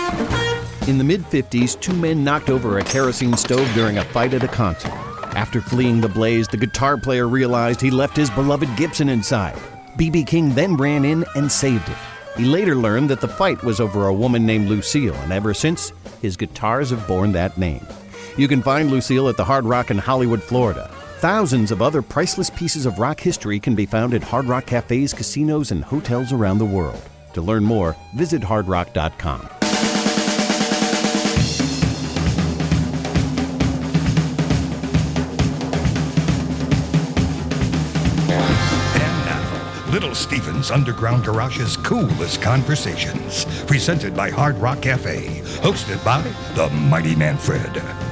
In the mid-50s, two men knocked over a kerosene stove during a fight at a concert. After fleeing the blaze, the guitar player realized he left his beloved Gibson inside. B.B. King then ran in and saved it. He later learned that the fight was over a woman named Lucille, and ever since, his guitars have borne that name. You can find Lucille at the Hard Rock in Hollywood, Florida. Thousands of other priceless pieces of rock history can be found at Hard Rock cafes, casinos, and hotels around the world. To learn more, visit hardrock.com. Little Steven's Underground Garage's Coolest Conversations, presented by Hard Rock Cafe, hosted by the Mighty Manfred.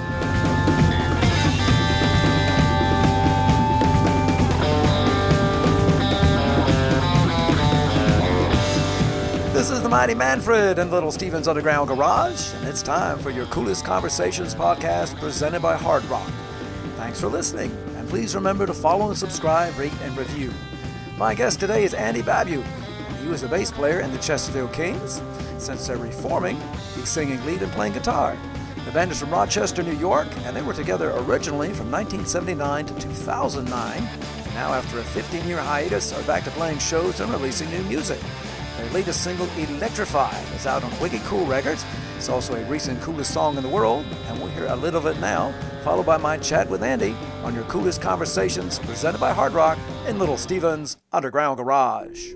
This is the Mighty Manfred and Little Steven's Underground Garage, and it's time for your Coolest Conversations podcast presented by Hard Rock. Thanks for listening, and please remember to follow and subscribe, rate, and review. My guest today is Andy Babu. He was a bass player in the Chesterfield Kings. Since they're reforming, he's singing lead and playing guitar. The band is from Rochester, New York, and they were together originally from 1979 to 2009. Now, after a 15-year hiatus, are back to playing shows and releasing new music. Their latest single, Electrify, is out on Wicked Cool Records. It's also a recent Coolest Song in the World, and we'll hear a little of it now, followed by my chat with Andy on your Coolest Conversations, presented by Hard Rock in Little Steven's Underground Garage.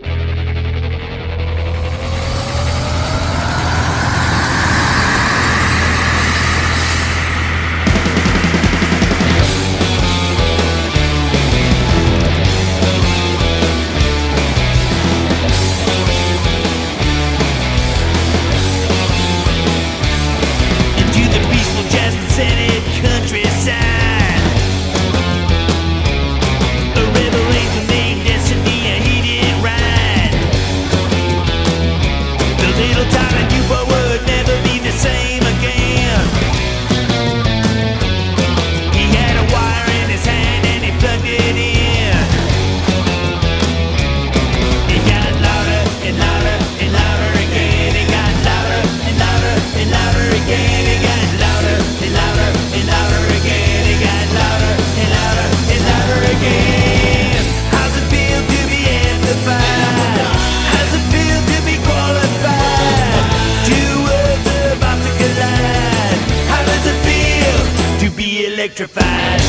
Electrified.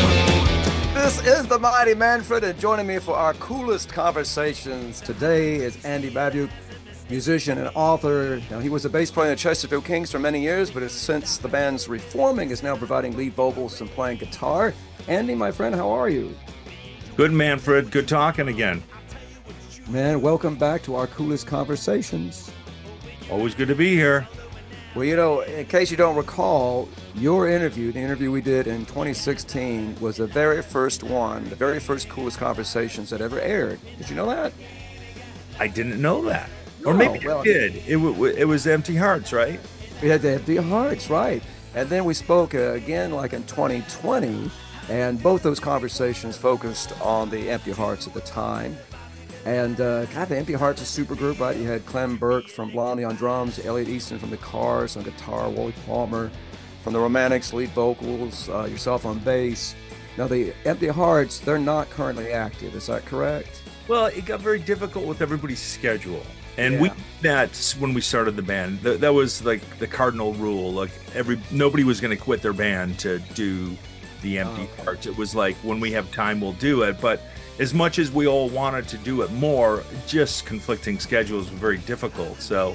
This is the Mighty Manfred, and joining me for our Coolest Conversations today is Andy Babu, musician and author. Now, he was a bass player in the Chesterfield Kings for many years, but since the band's reforming, is now providing lead vocals and playing guitar. Andy, my friend, how are you? Good, Manfred. Good talking again. Man, welcome back to our Coolest Conversations. Always good to be here. Well, you know, in case you don't recall, your interview, the interview we did in 2016, was the very first one, the very first Coolest Conversations that ever aired. Did you know that? I didn't know that. No, or maybe well, I did. It was Empty Hearts, right? We had the Empty Hearts, right. And then we spoke again like in 2020, and both those conversations focused on the Empty Hearts at the time. And God, the Empty Hearts is a super group, right? You had Clem Burke from Blondie on drums, Elliot Easton from the Cars on guitar, Wally Palmer from the Romantics, lead vocals, yourself on bass. Now, the Empty Hearts, they're not currently active. Is that correct? Well, it got very difficult with everybody's schedule. And Yeah. we did that when we started the band. That was like the cardinal rule. Like nobody was going to quit their band to do the Empty Hearts. It was like, when we have time, we'll do it. But as much as we all wanted to do it more, just conflicting schedules were very difficult. So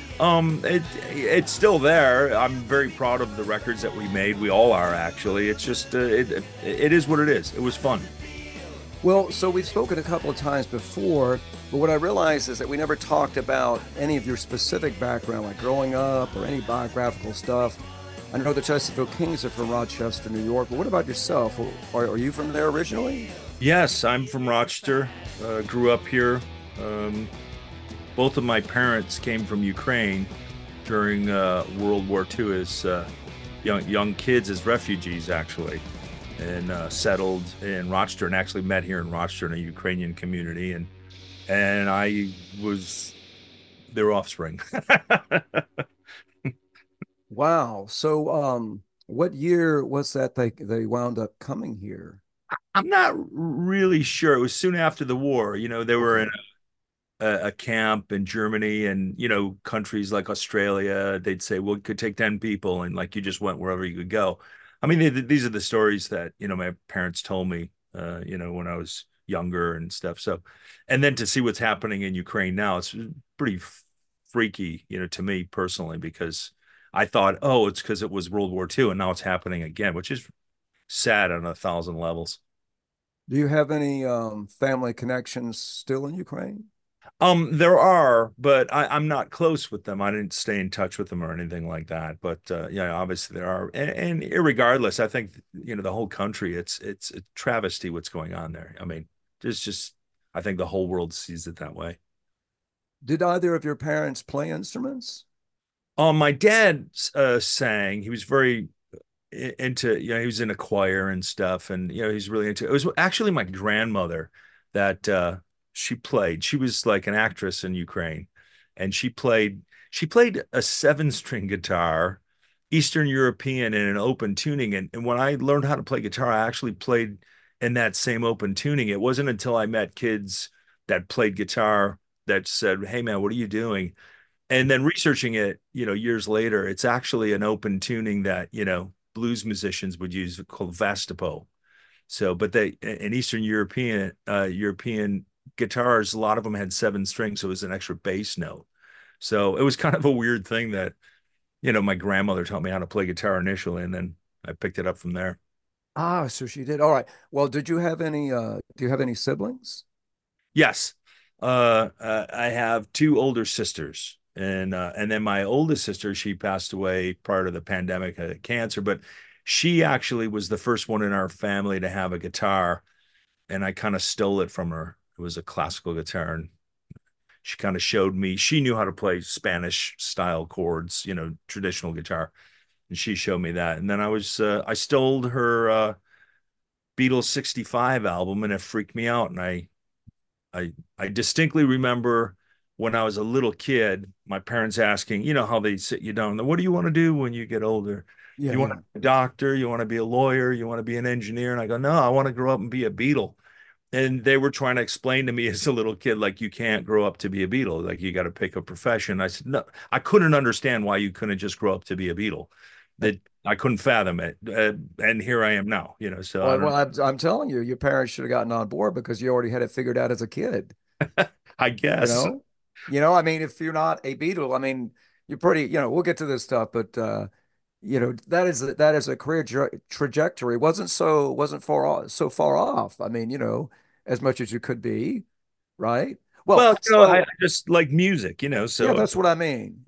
it's still there. I'm very proud of the records that we made. We all are, actually. It's just, it is what it is. It was fun. Well, so we've spoken a couple of times before, but what I realized is that we never talked about any of your specific background, like growing up or any biographical stuff. I know the Chesterfield Kings are from Rochester, New York, but what about yourself? Are you from there originally? Yes, I'm from Rochester, grew up here. Both of my parents came from Ukraine during World War II as young kids, as refugees, actually, and settled in Rochester, and actually met here in Rochester in a Ukrainian community, and I was their offspring. Wow. So, what year was that they wound up coming here? I'm not really sure. It was soon after the war. They were in Okay. a camp in Germany, and countries like Australia, they'd say, well, it could take 10 people, and like you just went wherever you could go. I mean, these are the stories that my parents told me when I was younger and stuff. So, and then to see what's happening in Ukraine now, it's pretty freaky, to me personally, because I thought, oh, it's because it was World War II, and now it's happening again, which is sad on a thousand levels. Do you have any family connections still in Ukraine? There are, but I'm not close with them. I didn't stay in touch with them or anything like that. But yeah, obviously there are, and irregardless, I think the whole country, it's a travesty what's going on there. I mean, there's just, I think the whole world sees it that way. Did either of your parents play instruments? My dad sang. He was very into, he was in a choir and stuff, and he's really into. It was actually my grandmother that she played. She was like an actress in Ukraine, and she played a seven-string guitar, Eastern European, in an open tuning. And when I learned how to play guitar, I actually played in that same open tuning. It wasn't until I met kids that played guitar that said, "Hey man, what are you doing?" And then researching it, years later, it's actually an open tuning that, blues musicians would use called Vastapo. So, but they in Eastern European guitars, a lot of them had seven strings, so it was an extra bass note. So it was kind of a weird thing that, my grandmother taught me how to play guitar initially, and then I picked it up from there. Ah, so she did. All right. Well, did you have any do you have any siblings? Yes. I have two older sisters, and then my oldest sister, she passed away prior to the pandemic of cancer, but she actually was the first one in our family to have a guitar, and I kind of stole it from her. It was a classical guitar, and she kind of showed me. She knew how to play Spanish style chords, traditional guitar, and she showed me that. And then I stole her Beatles '65 album, and it freaked me out, and I distinctly remember when I was a little kid, my parents asking, how they sit you down. What do you want to do when you get older? Yeah, You want yeah. to be a doctor? You want to be a lawyer? You want to be an engineer? And I go, no, I want to grow up and be a Beatle. And they were trying to explain to me as a little kid, like, you can't grow up to be a Beatle. Like, you got to pick a profession. I said, no, I couldn't understand why you couldn't just grow up to be a Beatle. That I couldn't fathom it. And here I am now, so I Well, don't, I'm telling you, your parents should have gotten on board because you already had it figured out as a kid. I You guess. know, I mean, if you're not a Beatle, I mean, you're pretty. We'll get to this stuff, but that is a career trajectory. Wasn't so far off. I mean, as much as you could be, right? Well, Well, I so just like music, yeah, so that's what I mean.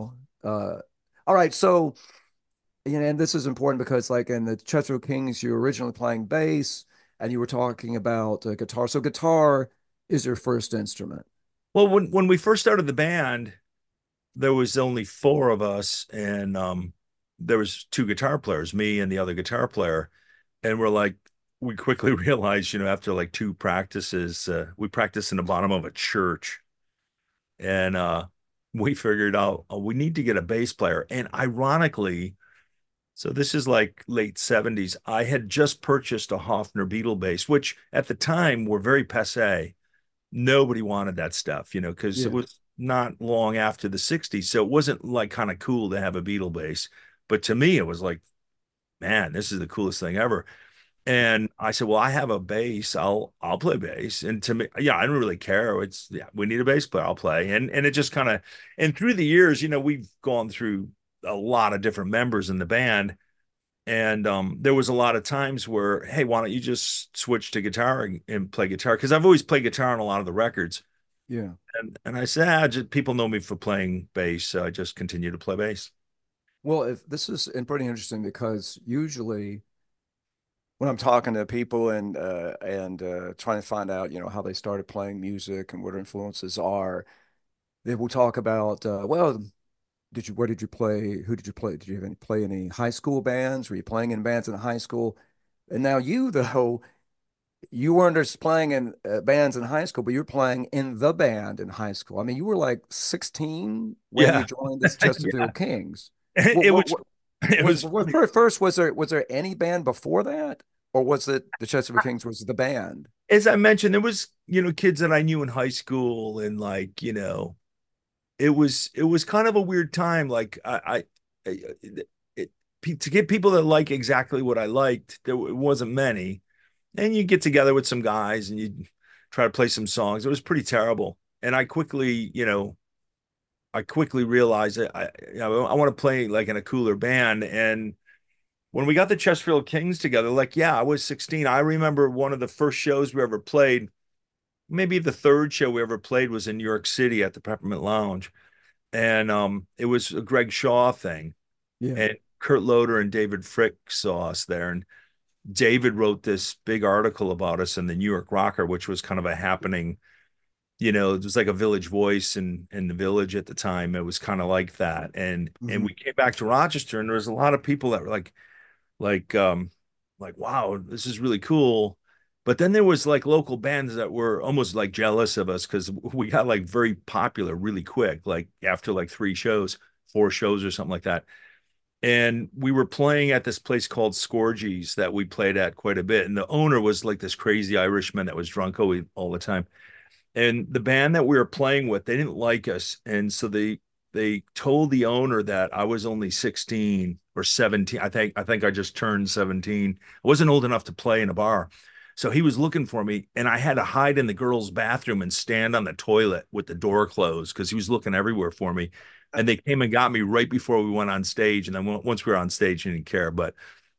All right, so and this is important because, like in the Chetro Kings, you were originally playing bass, and you were talking about guitar. So guitar is your first instrument. well, when we first started the band, there was only four of us, and there was two guitar players, me and the other guitar player, and we quickly realized, after like two practices, we practiced in the bottom of a church, and we figured out, oh, we need to get a bass player. And ironically, so this is like late '70s, I had just purchased a Hofner Beetle bass, which at the time were very passe. Nobody wanted that stuff, because it Yeah. was not long after the '60s. So it wasn't like kind of cool to have a Beatle bass. But to me, it was like, man, this is the coolest thing ever. And I said, well, I have a bass. I'll play bass. And to me, yeah, I don't really care. It's yeah, we need a bass player. I'll play. And it just kind of, and through the years, we've gone through a lot of different members in the band. And there was a lot of times where, hey, why don't you just switch to guitar and play guitar? Because I've always played guitar on a lot of the records. Yeah. And I said, just, people know me for playing bass, so I just continue to play bass. Well, if this is pretty interesting because usually when I'm talking to people and trying to find out, how they started playing music and what their influences are, they will talk about, well, where did you play? Who did you play? Did you have play any high school bands? Were you playing in bands in high school? And now you, though, you weren't just playing in bands in high school, but you were playing in the band in high school. I mean, you were like 16 when you Yeah. joined the Yeah. Chesterfield Kings. What, It what, was what it was funny. first, was there any band before that? Or was it the Chesterfield Kings was the band? As I mentioned, there was, kids that I knew in high school, and like, it was kind of a weird time. Like it, to get people that like exactly what I liked, there wasn't many. And you get together with some guys and you try to play some songs. It was pretty terrible. And I quickly realized that I want to play like in a cooler band. And when we got the Chesterfield Kings together, like, yeah, I was 16. I remember one of the first shows we ever played, maybe the third show we ever played was in New York City at the Peppermint Lounge. And it was a Greg Shaw thing. Yeah. And Kurt Loder and David Frick saw us there. And David wrote this big article about us in the New York Rocker, which was kind of a happening, it was like a Village Voice in the Village at the time. It was kind of like that. And Mhm. we came back to Rochester, and there was a lot of people that were like wow, this is really cool. But then there was like local bands that were almost like jealous of us because we got like very popular really quick, like after like 3 shows, 4 shows or something like that. And we were playing at this place called Scorgies that we played at quite a bit. And the owner was like this crazy Irishman that was drunk all the time. And the band that we were playing with, they didn't like us. And so they told the owner that I was only 16 or 17. I think I just turned 17. I wasn't old enough to play in a bar. So he was looking for me, and I had to hide in the girls' bathroom and stand on the toilet with the door closed because he was looking everywhere for me. And they came and got me right before we went on stage. And then once we were on stage, he didn't care. But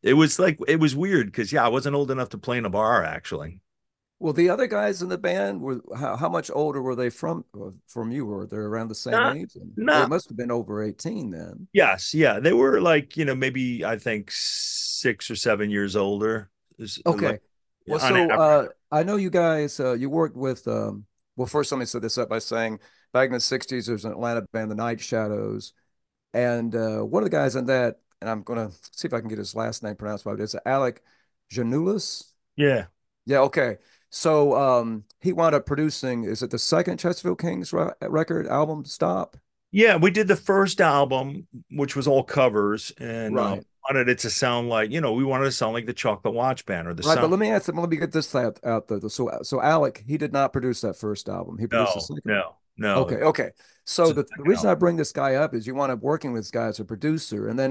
it was weird because, yeah, I wasn't old enough to play in a bar, actually. Well, the other guys in the band were how much older were they from you? Were they around the same Not, age? And they not, must have been over 18 then. yes, yeah. They were like, maybe I think 6 or 7 years older. Like Okay. Well, on so average. I know you guys you worked with well, first let me set this up by saying back in the 60s there's an Atlanta band, the Night Shadows, and one of the guys in that, and I'm gonna see if I can get his last name pronounced right, it's Alec Janulis. Yeah. Yeah, okay. So he wound up producing, is it the second Chesterfield Kings record album, Stop? Yeah, we did the first album, which was all covers, and Right. wanted it to sound like, we wanted to sound like the Chocolate Watch Band or the Right, but sound. let me get this out there. So Alec, he did not produce that first album. He produced the No, second one. no, no. Okay, okay. It's So the the second reason album. I bring this guy up is you want to working with this guy as a producer, and then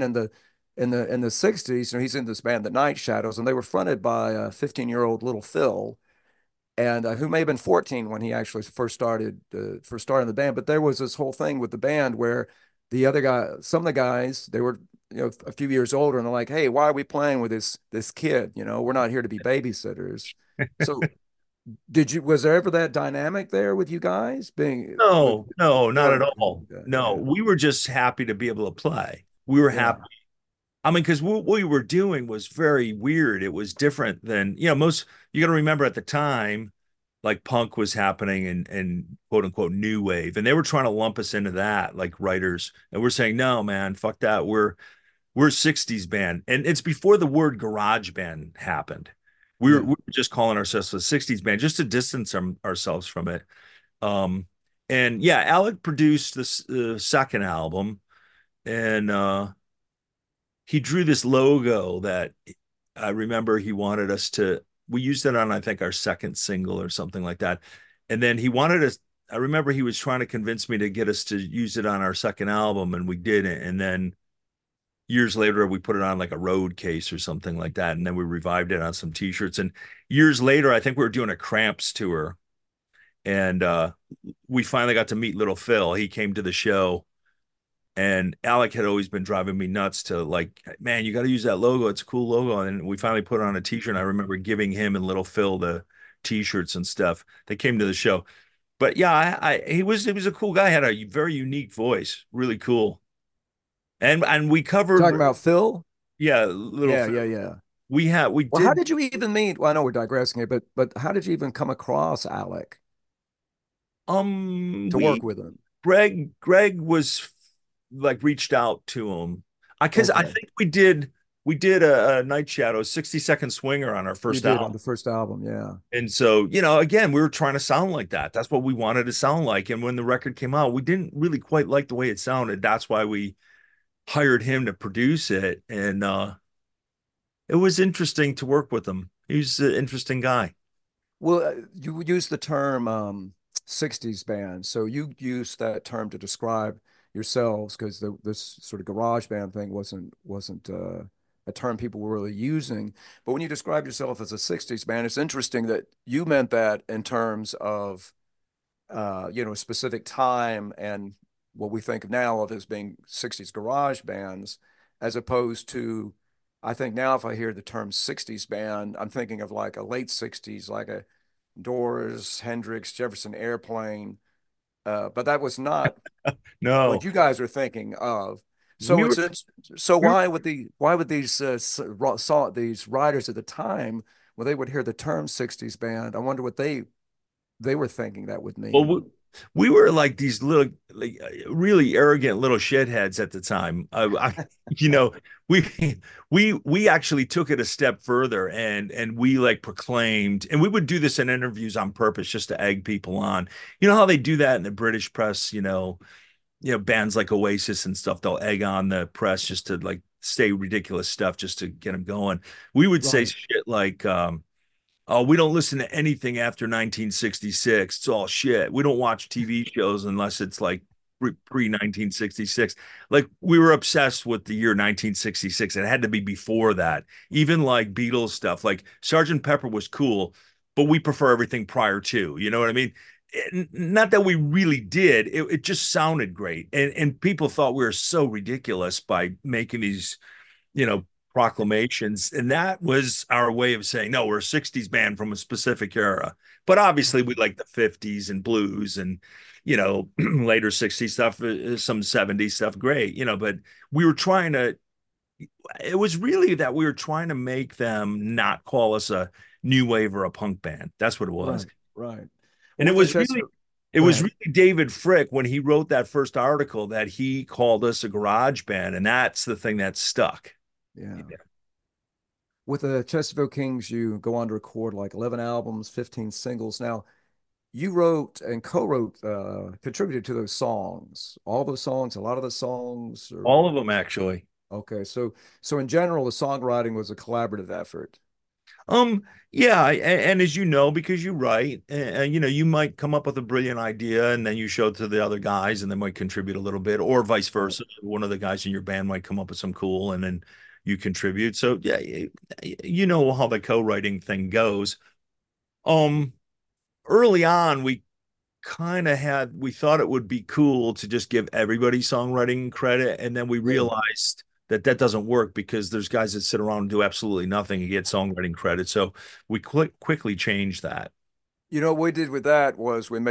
in the 60s, he's in this band, the Night Shadows, and they were fronted by a 15-year-old little Phil, and who may have been 14 when he actually first started the band. But there was this whole thing with the band where the other guy, some of the guys, they were a few years older, and they're like, "Hey, why are we playing with this kid? We're not here to be babysitters." So was there ever that dynamic there with you guys being with No, no, not at no, all. No, yeah, we were just happy to be able to play. We were yeah, happy. I mean, because what we were doing was very weird. It was different than, you got to remember at the time, like punk was happening and quote unquote new wave. And they were trying to lump us into that, like writers. And we're saying, no, man, fuck that. We're 60s band. And it's before the word garage band happened. We yeah. were just calling ourselves a 60s band just to distance ourselves from it. Um, and yeah, Alec produced this second album, and he drew this logo that I remember he wanted us to. We used it on, I think, our second single or something like that. And then he wanted us. I remember he was trying to convince me to get us to use it on our second album, and we didn't. And then years later, we put it on like a road case or something like that. And then we revived it on some t-shirts. And years later, I think we were doing a Cramps tour, and we finally got to meet Little Phil. He came to the show, and Alec had always been driving me nuts to like, man, you got to use that logo. It's a cool logo. And we finally put it on a t-shirt. And I remember giving him and Little Phil the t-shirts and stuff. They came to the show. But yeah, he was a cool guy. Had a very unique voice, really cool. And we Talking covered, about Phil? yeah, Little Yeah, Phil. yeah, yeah. We Well, how did. did you even meet? Well, I know we're digressing here, but how did you even come across Alec to work We with him? Greg was like reached out to him. Because I Okay. think we did a Night Shadow 60-second swinger on our You first did on album. the first album, yeah. And so, again, we were trying to sound like that. That's what we wanted to sound like. And when the record came out, we didn't really quite like the way it sounded. That's why we hired him to produce it, and it was interesting to work with him. He's an interesting guy. Well, you use the term 60s band. So you use that term to describe yourselves because this sort of garage band thing wasn't a term people were really using. But when you describe yourself as a 60s band, it's interesting that you meant that in terms of a specific time and what we think of now of as being 60s garage bands, as opposed to, I think now if I hear the term 60s band, I'm thinking of like a late 60s, like a Doors, Hendrix, Jefferson Airplane. But that was not what No, you guys are thinking of. So we were, so we were why would these writers at the time when they would hear the term 60s band, I wonder what they were thinking that would well, mean. we were like these little, like really arrogant little shitheads at the time. You know, we we actually took it a step further, and we like proclaimed, and we would do this in interviews on purpose just to egg people on. You know how they do that in the British press, bands like Oasis and stuff, they'll egg on the press just to like say ridiculous stuff just to get them going. We would say Right. shit like, oh, we don't listen to anything after 1966. It's all shit. We don't watch TV shows unless it's like pre 1966. Like we were obsessed with the year 1966. It had to be before that. Even like Beatles stuff, like Sergeant Pepper was cool, but we prefer everything prior to. You know what I mean? Not that we really did. It just sounded great, and people thought we were so ridiculous by making these you know, proclamations. And that was our way of saying, no, we're a 60s band from a specific era. But obviously, we like the 50s and blues and, later 60s stuff, some 70s stuff, great, but we were trying to, it was really that we were trying to make them not call us a new wave or a punk band. That's what it was. Right, right. And With the Chester, it go was ahead. really David Frick when he wrote that first article that he called us a garage band. And that's the thing that stuck. Yeah. With the Chesterfield Kings, you go on to record like 11 albums, 15 singles. Now, you wrote and co-wrote, contributed to those songs, all those songs, a lot of the songs, or All of them, actually. okay. So in general, the songwriting was a collaborative effort. Um, yeah, and as you know, because you write, you might come up with a brilliant idea and then you show it to the other guys and they might contribute a little bit, or vice Right. versa. One of the guys in your band might come up with some cool and then you contribute. So yeah, you know how the co-writing thing goes. Um, Early on, we thought it would be cool to just give everybody songwriting credit, and then we Yeah. realized that that doesn't work because there's guys that sit around and do absolutely nothing and get songwriting credit. So we quickly changed that. What we did with that was we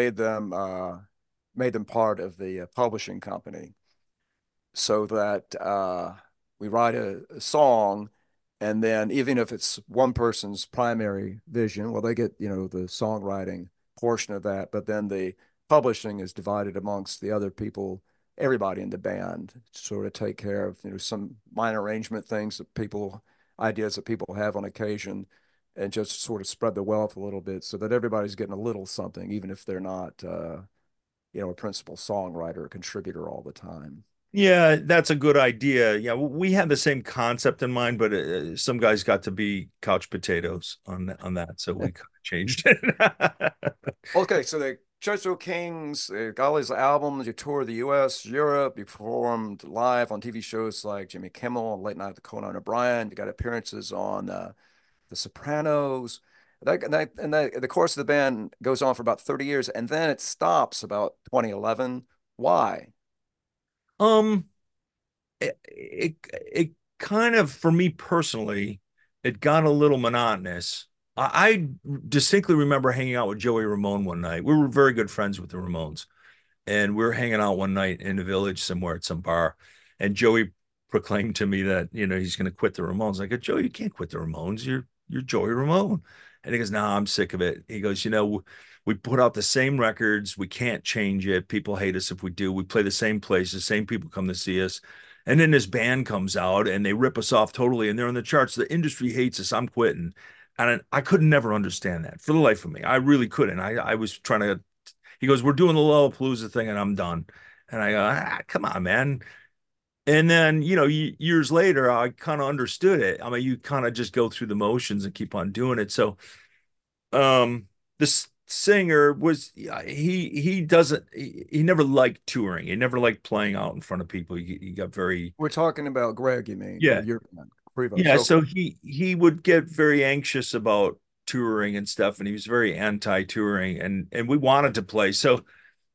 made them part of the publishing company so that we write a song, and then even if it's one person's primary vision, well, they get, the songwriting portion of that, but then the publishing is divided amongst the other people, everybody in the band, to sort of take care of, some minor arrangement things that ideas that people have on occasion, and just sort of spread the wealth a little bit so that everybody's getting a little something, even if they're not, a principal songwriter or contributor all the time. Yeah, that's a good idea. Yeah, we had the same concept in mind, but some guys got to be couch potatoes on that, so we kind of changed it. Okay, so the Churchill Kings, got all these albums, you toured the US, Europe, you performed live on TV shows like Jimmy Kimmel, Late Night with Conan O'Brien, you got appearances on The Sopranos. The course of the band goes on for about 30 years, and then it stops about 2011. Why? Um, it kind of, for me personally, it got a little monotonous. I distinctly remember hanging out with Joey Ramone one night. We were very good friends with the Ramones, and we were hanging out one night in the village somewhere at some bar, and Joey proclaimed to me that he's going to quit the Ramones. I go, Joey, you can't quit the Ramones. You're Joey Ramone, and he goes, no, I'm sick of it. He goes, we put out the same records. We can't change it. People hate us if we do. We play the same places. Same people come to see us. And then this band comes out and they rip us off totally, and they're on the charts. The industry hates us. I'm quitting. And I could never understand that for the life of me. I really couldn't. I was trying to. He goes, we're doing the Lollapalooza thing, and I'm done. And I go, come on, man. And then, years later, I kind of understood it. I mean, you kind of just go through the motions and keep on doing it. So, this singer was he doesn't he never liked touring. He never liked playing out in front of people. He got very We're talking about Greg, you mean, yeah. your Prevost. Yeah, Okay. so he would get very anxious about touring and stuff, and he was very anti-touring, and we wanted to play. So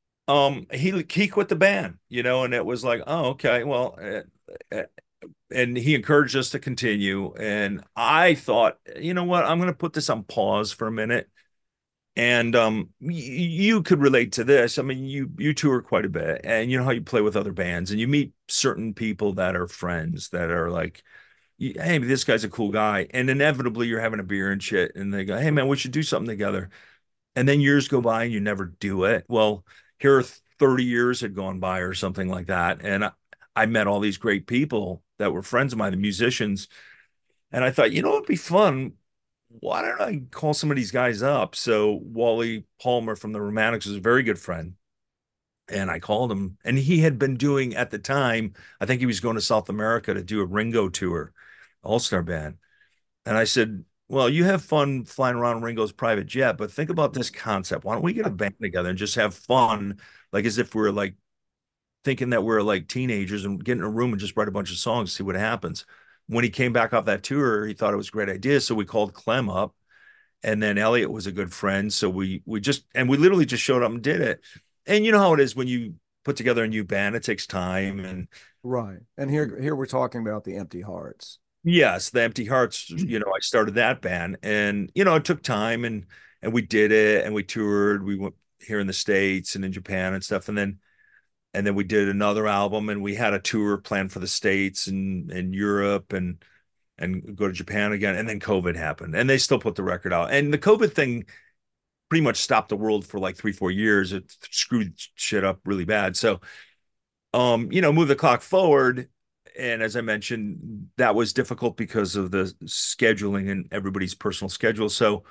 he quit the band, and it was like, oh, okay, well, uh, and he encouraged us to continue. And I thought, you know what, I'm going to put this on pause for a minute. And you could relate to this. I mean, you tour quite a bit, and you know how you play with other bands, and you meet certain people that are friends that are like, hey, this guy's a cool guy. And inevitably you're having a beer and shit. And they go, hey, man, we should do something together. And then years go by and you never do it. Well, here 30 years had gone by or something like that. And I met all these great people that were friends of mine, the musicians. And I thought, it'd be fun. Why don't I call some of these guys up? So Wally Palmer from the Romantics was a very good friend. And I called him, and he had been doing at the time, I think he was going to South America to do a Ringo tour, All-Star Band. And I said, well, you have fun flying around Ringo's private jet, but think about this concept. Why don't we get a band together and just have fun, like as if we're like thinking that we're like teenagers and get in a room and just write a bunch of songs, see what happens. When he came back off that tour, he thought it was a great idea. So we called Clem up, and then Elliot was a good friend. So we literally just showed up and did it. And you know how it is when you put together a new band, it takes time. And Right. And here we're talking about the Empty Hearts. yes, the Empty Hearts, I started that band, and it took time, and we did it, and we toured. We went here in the States and in Japan and stuff. And then we did another album, and we had a tour planned for the States and Europe and go to Japan again. And then COVID happened, and they still put the record out. And the COVID thing pretty much stopped the world for like 3-4 years. It screwed shit up really bad. So move the clock forward. And as I mentioned, that was difficult because of the scheduling and everybody's personal schedule. So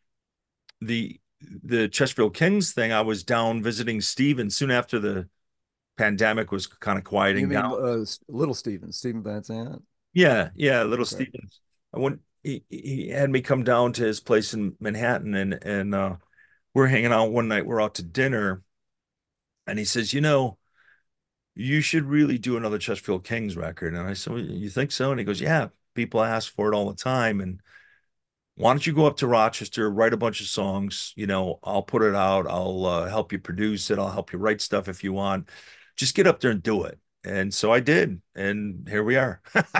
the Chesterfield Kings thing, I was down visiting Steven soon after the pandemic was kind of You quieting mean down. Little Steven Van Zandt? Yeah, little Okay. Stevens. I went. He had me come down to his place in Manhattan, and we're hanging out one night. We're out to dinner, and he says, you should really do another Chesterfield Kings record. And I said, well, you think so? And he goes, yeah, people ask for it all the time. And why don't you go up to Rochester, write a bunch of songs? I'll put it out. I'll help you produce it. I'll help you write stuff if you want. Just get up there and do it. And so I did. And here we are.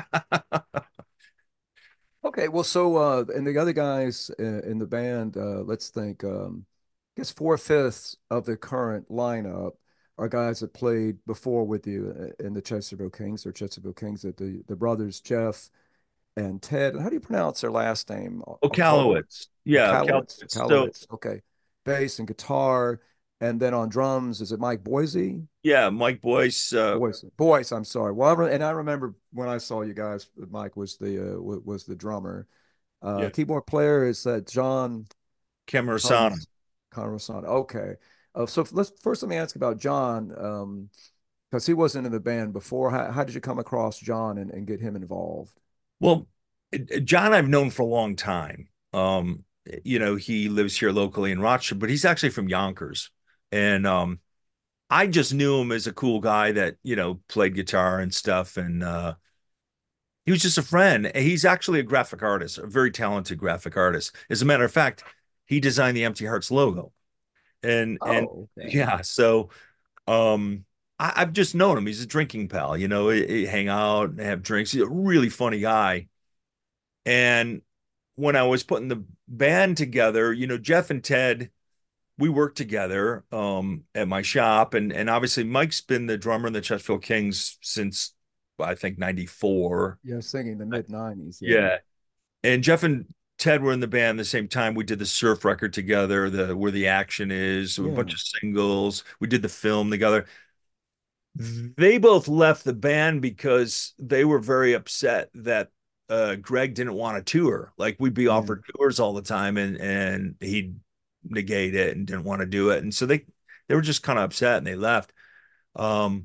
Okay, well, so and the other guys in the band, let's think, I guess 4/5 of the current lineup are guys that played before with you in the Chesterfield Kings or Chesterfield Kings, that the brothers Jeff and Ted. How do you pronounce their last name? Okalowitz. Yeah, Okalowitz. Okalowitz. So Okalowitz. Okay, bass and guitar, and then on drums, is it Mike Boise? yeah, Mike Boyce. Boyce. I'm sorry. Well, and I remember when I saw you guys, Mike was the drummer. Yeah, Keyboard player is John Camerasana. Conversano. Conversano. Okay. So let me ask about John, because he wasn't in the band before. How did you come across John and get him involved? Well, John I've known for a long time. He lives here locally in Rochester, but he's actually from Yonkers. And I just knew him as a cool guy that, played guitar and stuff. And he was just a friend. He's actually a graphic artist, a very talented graphic artist. As a matter of fact, he designed the Empty Hearts logo. And Oh, okay. yeah, so I've just known him. He's a drinking pal, he hang out and have drinks. He's a really funny guy. And when I was putting the band together, Jeff and Ted, we worked together at my shop. And obviously Mike's been the drummer in the Chesterfield Kings since I think 94. Yeah, singing the mid '90s. Yeah. Yeah. And Jeff and Ted were in the band the same time. We did the surf record together, the Where the Action Is, a Yeah. bunch of singles. We did the film together. They both left the band because they were very upset that Greg didn't want to tour. Like we'd be Yeah. offered tours all the time, and he'd negate it and didn't want to do it. And so they were just kind of upset and they left. Um,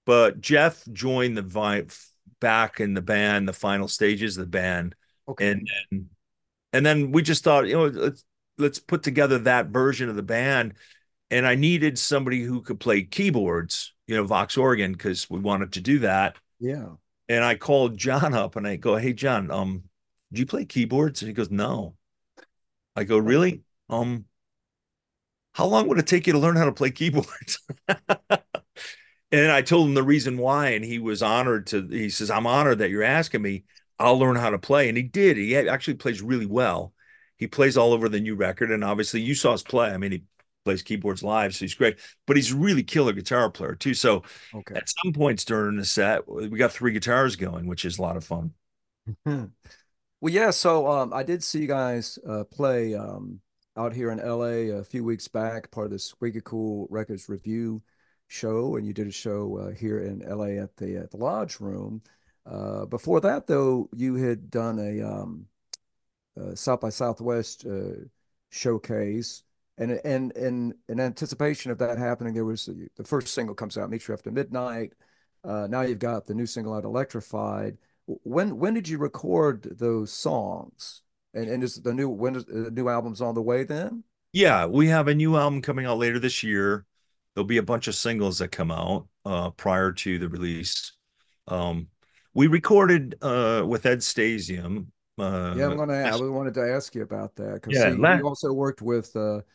but Jeff joined back in the band, the final stages of the band, Okay. and then we just thought, let's put together that version of the band. And I needed somebody who could play keyboards, Vox organ, because we wanted to do that. Yeah. And I called John up and I go, "Hey John, do you play keyboards?" And he goes, "No." I go, "Really? How long would it take you to learn how to play keyboards?" And I told him the reason why, and he was honored to. He says, "I'm honored that you're asking me. I'll learn how to play." And he did. He actually plays really well. He plays all over the new record, and obviously you saw us play. I mean, he plays keyboards live, so he's great. But he's a really killer guitar player too. So Okay. at some points during the set, we got three guitars going, which is a lot of fun. Well, yeah, so I did see you guys play out here in LA a few weeks back, part of the Squeaky Cool Records review show, and you did a show here in LA at the Lodge Room. Before that, though, you had done a South by Southwest showcase, and in anticipation of that happening, there was the first single comes out, Meet You After Midnight. Now you've got the new single out, Electrified. When did you record those songs? And is the new when is the new album's on the way then? Yeah, we have a new album coming out later this year. There'll be a bunch of singles that come out prior to the release. Um, we recorded with Ed Stasium. Yeah, Uh, I wanted to ask you about that because yeah, he also worked with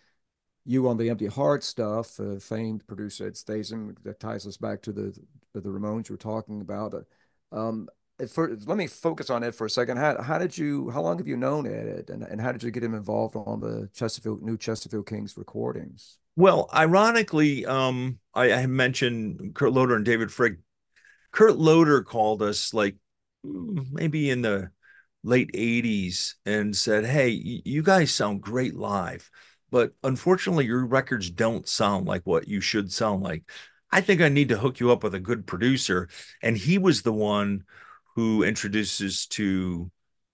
you on the Empty Heart stuff, famed producer Ed Stasium. That ties us back to the Ramones you were talking about. Um, Let me focus on Ed for a second. How long have you known Ed, and how did you get him involved on the new Chesterfield Kings recordings? well, ironically, I mentioned Kurt Loder and David Fricke. Kurt Loder called us like maybe in the late 80s and said, "Hey, you guys sound great live, but unfortunately, your records don't sound like what you should sound like. I think I need to hook you up with a good producer." And he was the one who introduces to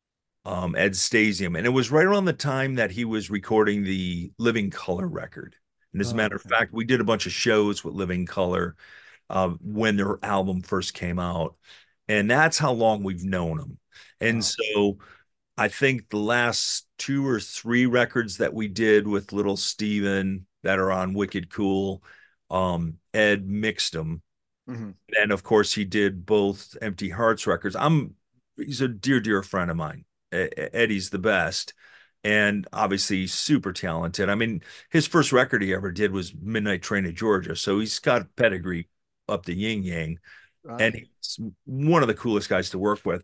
Ed Stasium. And it was right around the time that he was recording the Living Color record. And as a Oh, matter of okay. fact, we did a bunch of shows with Living Color when their album first came out. And that's how long we've known them. And Wow. so I think the last two or three records that we did with Little Steven that are on Wicked Cool, Ed mixed them. Hmm. And of course, he did both Empty Hearts records. He's a dear, dear friend of mine. Eddie's the best. And obviously super talented. I mean, his first record he ever did was Midnight Train to Georgia. So he's got pedigree up the yin yang. And Right. he's one of the coolest guys to work with.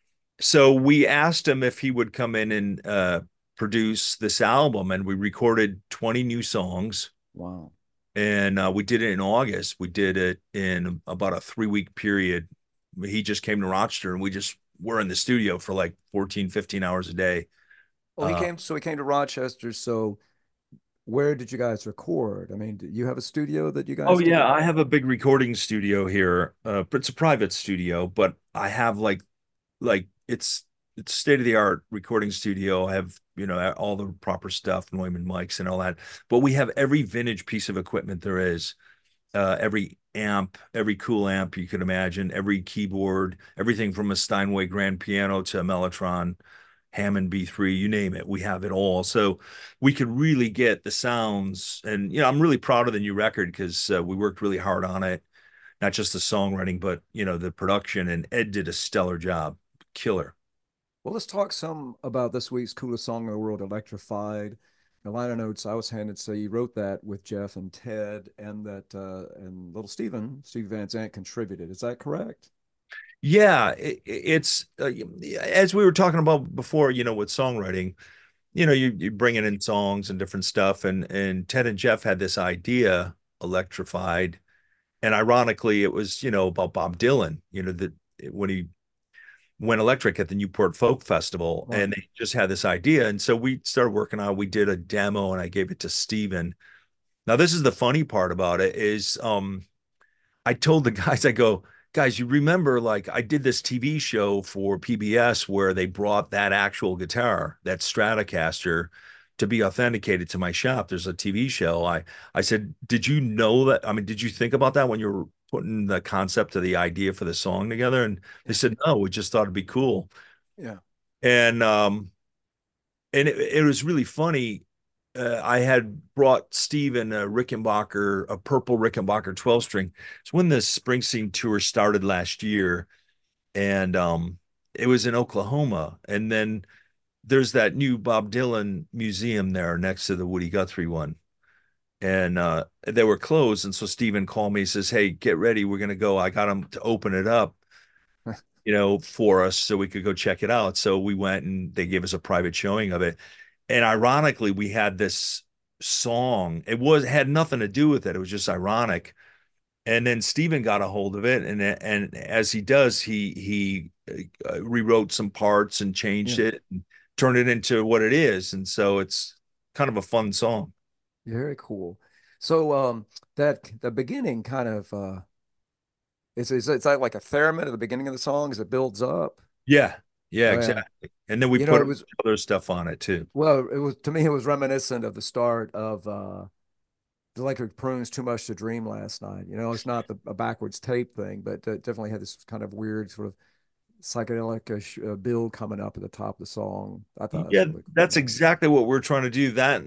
So we asked him if he would come in and produce this album, and we recorded 20 new songs. Wow. And we did it in August. We did it in about a 3 week period. He just came to Rochester, and we just were in the studio for like 14, 15 hours a day. Oh, Uh, he came to Rochester. So where did you guys record? I mean, do you have a studio that you oh guys did yeah, it? I have a big recording studio here. But it's a private studio, but I have like it's state of the art recording studio. I have, all the proper stuff, Neumann mics and all that. But we have every vintage piece of equipment there is. Every amp, every cool amp you could imagine, every keyboard, everything from a Steinway grand piano to a Mellotron, Hammond B3, you name it, we have it all. So we could really get the sounds. And I'm really proud of the new record because we worked really hard on it, not just the songwriting, but the production. And Ed did a stellar job, killer. Well, let's talk some about this week's coolest song in the world, Electrified. The liner notes I was handed say you wrote that with Jeff and Ted, and that and little Steve Van Zandt contributed. Is that correct? Yeah, it's as we were talking about before, with songwriting, you bringing in songs and different stuff, and Ted and Jeff had this idea, Electrified, and ironically, it was about Bob Dylan, that when he went electric at the Newport Folk Festival, Right. and they just had this idea, and so we started working on it. We did a demo, and I gave it to Steven. Now, this is the funny part about it is, I told the guys, I go, "Guys, you remember like I did this TV show for PBS where they brought that actual guitar, that Stratocaster, to be authenticated to my shop. There's a TV show." I said, "Did you know that? I mean, did you think about that when you were putting the concept of the idea for the song together, and they Yeah. said no, we just thought it'd be cool. Yeah. And it was really funny. I had brought Steven a Rickenbacker, a purple Rickenbacker 12 string. It's when the Springsteen tour started last year, and it was in Oklahoma. And then there's that new Bob Dylan museum there next to the Woody Guthrie one. And they were closed. And so Steven called me, he says, "Hey, get ready. We're gonna go." I got him to open it up, for us so we could go check it out. So we went and they gave us a private showing of it. And ironically, we had this song. It had nothing to do with it. It was just ironic. And then Steven got a hold of it, and as he does, he rewrote some parts and changed Yeah. it and turned it into what it is. And so it's kind of a fun song. Very cool. So that the beginning kind of is that like a theremin at the beginning of the song as it builds up? Yeah, yeah, Oh yeah. exactly. And then we You know, put it was other stuff on it too. well, it was to me it was reminiscent of the start of the Electric Prunes Too Much to Dream last night. You know, it's not a backwards tape thing, but definitely had this kind of weird sort of psychedelic build coming up at the top of the song. I thought it was Yeah, really cool, that's man. exactly what we're trying to do. That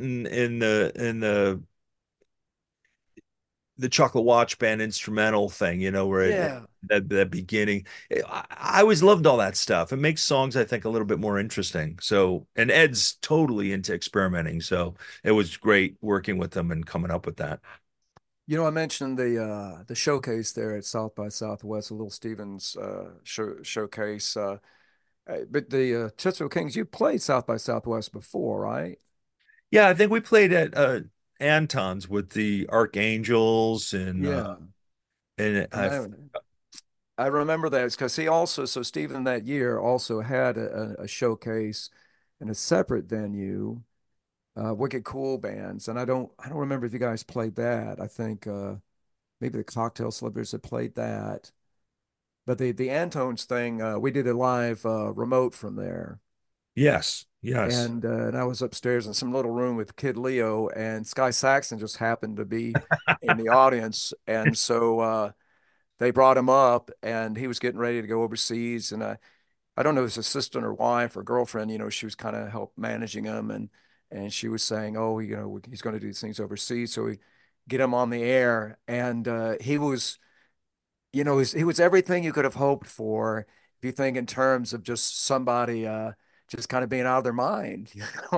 in the Chocolate Watch Band instrumental thing, where Yeah. that beginning. I always loved all that stuff. It makes songs, I think, a little bit more interesting. So, and Ed's totally into experimenting, so it was great working with them and coming up with that. You know, I mentioned the showcase there at South by Southwest, a Little Stevens showcase. But the Chisholm Kings, you played South by Southwest before, right? Yeah, I think we played at Anton's with the Archangels Yeah. and And I remember that because he also, so Stephen that year also had a showcase in a separate venue, Wicked Cool Bands. And I don't remember if you guys played that. I think maybe the Cocktail Slippers had played that. But the Antones thing, we did a live remote from there. yes, yes. And I was upstairs in some little room with Kid Leo, and Sky Saxon just happened to be in the audience. And so they brought him up, and he was getting ready to go overseas. And I don't know if it's assistant or wife or girlfriend, she was kind of help managing him. And she was saying, oh, he's going to do these things overseas. So we get him on the air. And he was he was everything you could have hoped for if you think in terms of just somebody just kind of being out of their mind,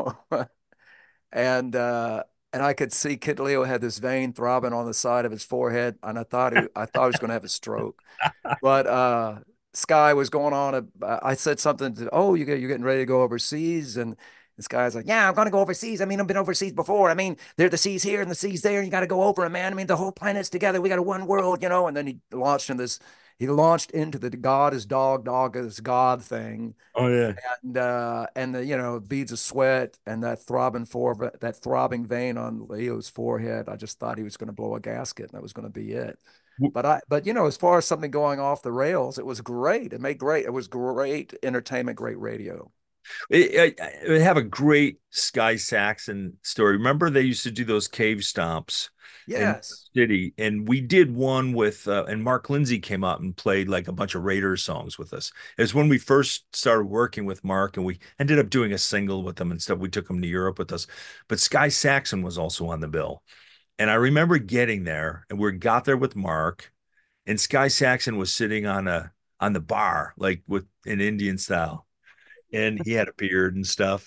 and I could see Kid Leo had this vein throbbing on the side of his forehead, and I thought he was going to have a stroke. But Sky was going on. I said something to, oh, you're getting ready to go overseas, and this guy's like, yeah, I'm going to go overseas. I mean, I've been overseas before. I mean, there are the seas here and the seas there. And you got to go over them, man. I mean, the whole planet's together. We got a one world, And then he launched into the God is dog, dog is God thing, Oh yeah. and the beads of sweat and that throbbing vein on Leo's forehead. I just thought he was going to blow a gasket, and that was going to be it. But as far as something going off the rails, it was great. It was great entertainment, great radio. I have a great Sky Saxon story. Remember they used to do those cave stomps in New York Yes. City, and we did one with and Mark Lindsay came out and played like a bunch of Raiders songs with us. It was when we first started working with Mark, and we ended up doing a single with them and stuff. We took them to Europe with us, but Sky Saxon was also on the bill. And I remember getting there, and we got there with Mark, and Sky Saxon was sitting on the bar, like with an Indian style, and he had a beard and stuff,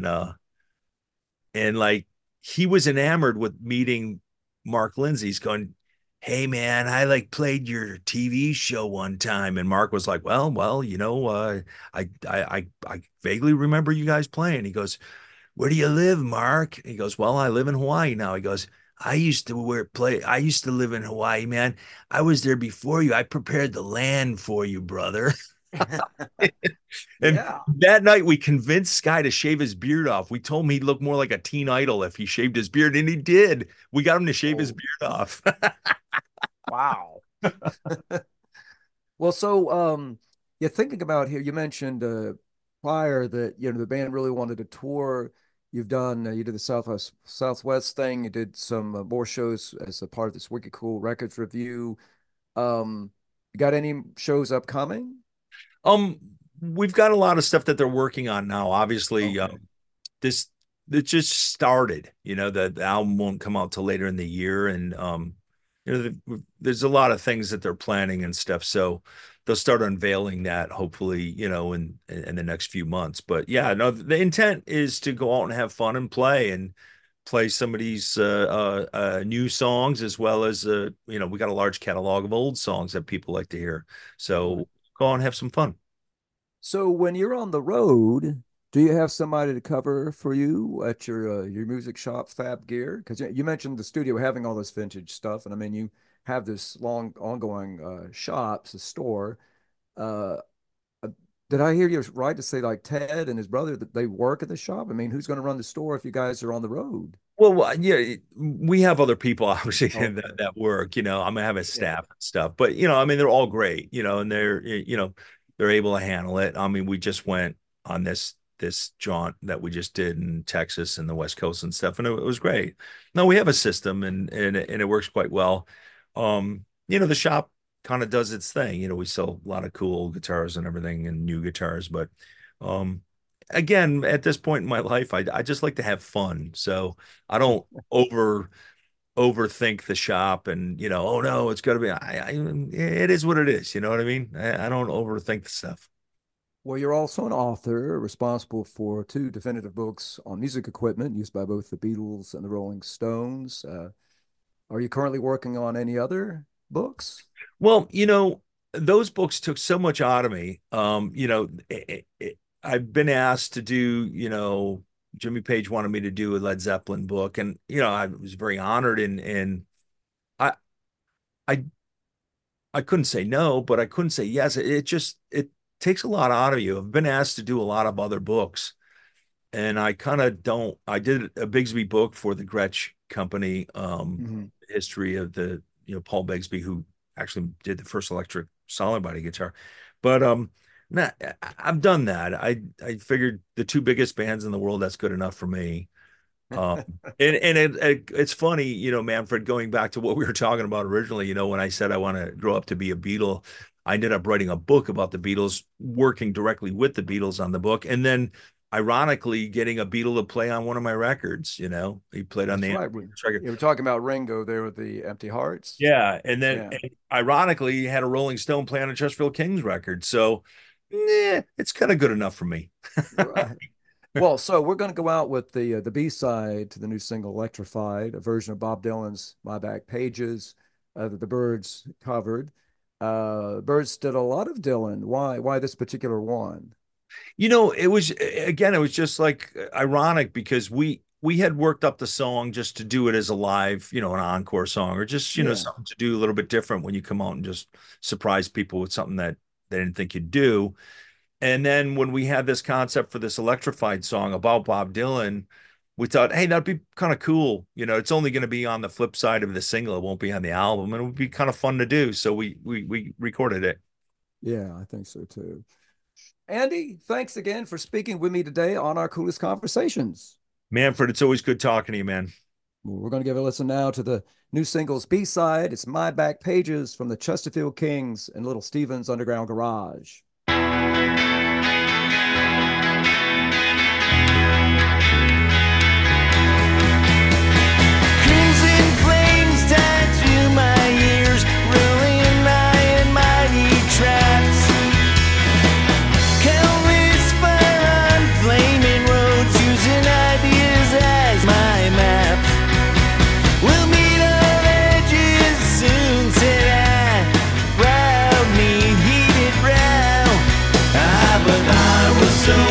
and like he was enamored with meeting Mark Lindsay's going, "Hey man, I like played your TV show one time." And Mark was like, well, I vaguely remember you guys playing. He goes, "Where do you live, Mark?" He goes, "Well, I live in Hawaii now." He goes, I used to live in Hawaii, man. I was there before you. I prepared the land for you, brother." And Yeah. that night we convinced Sky to shave his beard off. We told him he'd look more like a teen idol if he shaved his beard, and he did. We got him to shave his Oh, beard off. wow. Well, so you're thinking about here, you mentioned prior that the band really wanted to tour. You did the Southwest thing. You did some more shows as a part of this Wicked Cool Records review. You got any shows upcoming? Um, we've got a lot of stuff that they're working on now. Obviously, Okay. this it just started. The album won't come out till later in the year, and there's a lot of things that they're planning and stuff. So they'll start unveiling that hopefully, in the next few months. But yeah, no, the intent is to go out and have fun and play some of these new songs as well as we got a large catalog of old songs that people like to hear. Right. So go out and have some fun. So when you're on the road, do you have somebody to cover for you at your music shop, Fab Gear? Because you mentioned the studio having all this vintage stuff, and I mean you have this long ongoing shops, a store. Uh, uh, did I hear you right to say like Ted and his brother that they work at the shop? I mean, who's going to run the store if you guys are on the road? Yeah, we have other people obviously that, Okay. that work. I'm gonna have a Yeah. staff and stuff, but I mean, they're all great. And they're able to handle it. I mean, we just went on this jaunt that we just did in Texas and the West Coast and stuff, and it was great. No, we have a system, and it works quite well. The shop kind of does its thing. We sell a lot of cool guitars and everything and new guitars, but um, again, at this point in my life, I just like to have fun. So I don't over overthink the shop and oh no, it's got to be. It is what it is. You know what I mean? I don't overthink the stuff. Well, you're also an author responsible for two definitive books on music equipment used by both the Beatles and the Rolling Stones. Are you currently working on any other books? Well, those books took so much out of me. I've been asked to do, Jimmy Page wanted me to do a Led Zeppelin book, and I was very honored, and I I I couldn't say no, but I couldn't say yes. It takes a lot out of you. I've been asked to do a lot of other books, and I kind of don't. I did a Bigsby book for the Gretsch Company, Mhm. history of the Paul Bigsby, who actually did the first electric solid body guitar. But nah, I've done that. I figured the two biggest bands in the world, that's good enough for me. Um, it's funny, Manfred, going back to what we were talking about originally, when I said I want to grow up to be a Beatle, I ended up writing a book about the Beatles, working directly with the Beatles on the book, and then ironically getting a Beatle to play on one of my records. He played on That's the right. record. You were talking about Ringo there with the Empty Hearts. Yeah, and Yeah. ironically, he had a Rolling Stone play on a Chesterfield Kings record. So, it's kind of good enough for me. Right. Well, so we're going to go out with the B side to the new single "Electrified," a version of Bob Dylan's "My Back Pages" that the Byrds covered. Byrds did a lot of Dylan. Why this particular one? It was just like ironic because we had worked up the song just to do it as a live, an encore song, or just, Yeah. something to do a little bit different when you come out and just surprise people with something that they didn't think you'd do. And then when we had this concept for this electrified song about Bob Dylan, we thought, hey, that'd be kind of cool. It's only going to be on the flip side of the single. It won't be on the album, and it would be kind of fun to do. So we recorded it. Yeah, I think so too. Andy, thanks again for speaking with me today on our coolest conversations. Manfred, it's always good talking to you, man. We're going to give a listen now to the new singles B side. It's My Back Pages from the Chesterfield Kings and Little Steven's Underground Garage. Crimson flames tied to my ears, rolling high in mighty traps. Countless fire on flaming roads, using ideas as my map. We'll meet on edges soon, said I. Proud me, heated row. But I was so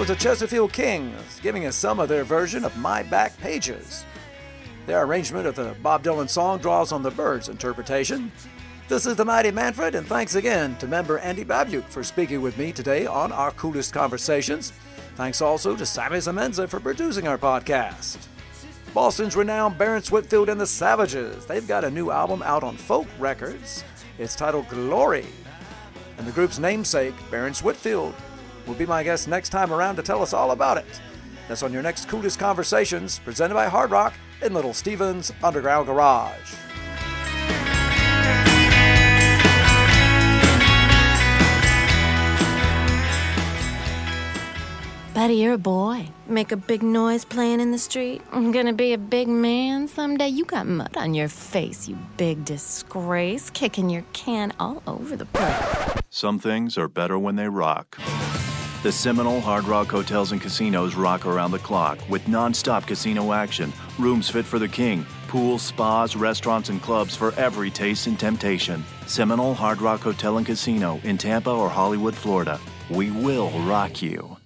was the Chesterfield Kings, giving us some of their version of My Back Pages. Their arrangement of the Bob Dylan song draws on the Byrds' interpretation. This is the Mighty Manfred, and thanks again to member Andy Babiuk for speaking with me today on our Coolest Conversations. Thanks also to Sammy Zamenza for producing our podcast. Boston's renowned Barrence Whitfield and the Savages. They've got a new album out on Folk Records. It's titled Glory. And the group's namesake, Barrence Whitfield, will be my guest next time around to tell us all about it. That's on your next Coolest Conversations, presented by Hard Rock in Little Steven's Underground Garage. Buddy, you're a boy. Make a big noise playing in the street. I'm gonna be a big man someday. You got mud on your face, you big disgrace. Kicking your can all over the place. Some things are better when they rock. The Seminole Hard Rock Hotels and Casinos rock around the clock with non-stop casino action, rooms fit for the king, pools, spas, restaurants, and clubs for every taste and temptation. Seminole Hard Rock Hotel and Casino in Tampa or Hollywood, Florida. We will rock you.